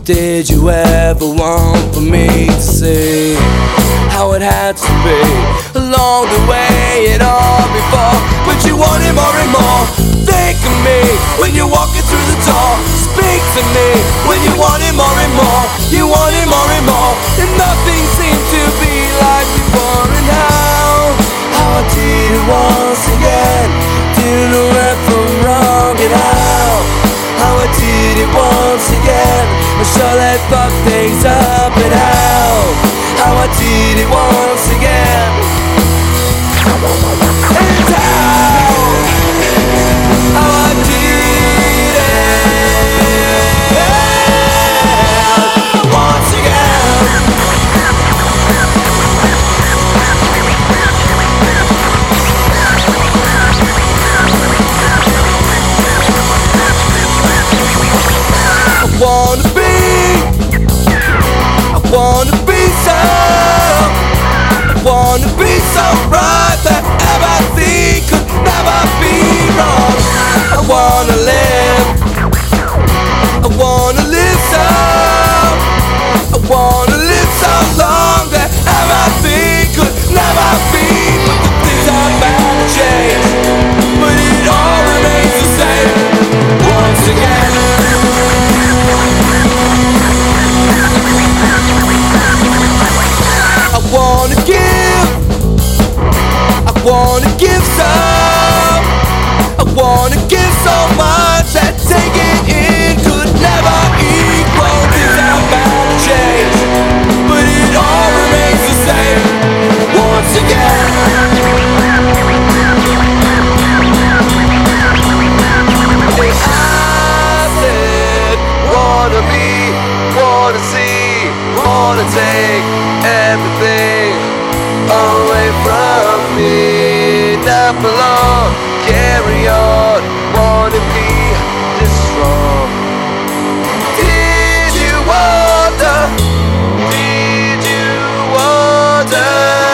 Did you ever want for me to see how it had to be along the way and all before? But you wanted more and more. Think of me when you're walking through the door. Speak to me when you wanted more and more. You wanted more and more, and nothing seemed to be like before. And how I did it once again. Didn't know right from wrong, and how I did it once again. I sure let fuck things up, and how I did it once again. And how I did it once again. I wanna be so right that everything could never be wrong. I wanna live so. I wanna live so long that everything could never be. But the things are bound to change, but it all remains the same once again. I wanna give some. I wanna give so much that taking in could never equal. Things are bound to change, but it all remains the same once again. I said, wanna be, wanna see, wanna take everything away from me. Not belong, carry on, wanna be this strong. Did you wonder? Did you wonder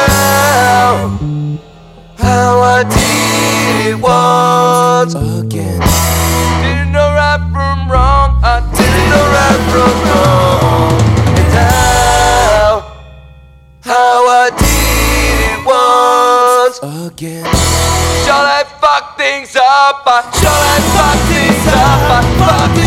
how I did it once again? Didn't know right from wrong, I didn't know right from wrong. And how I did it once again. Shall I fuck things up? Shall I fuck things up? I fuck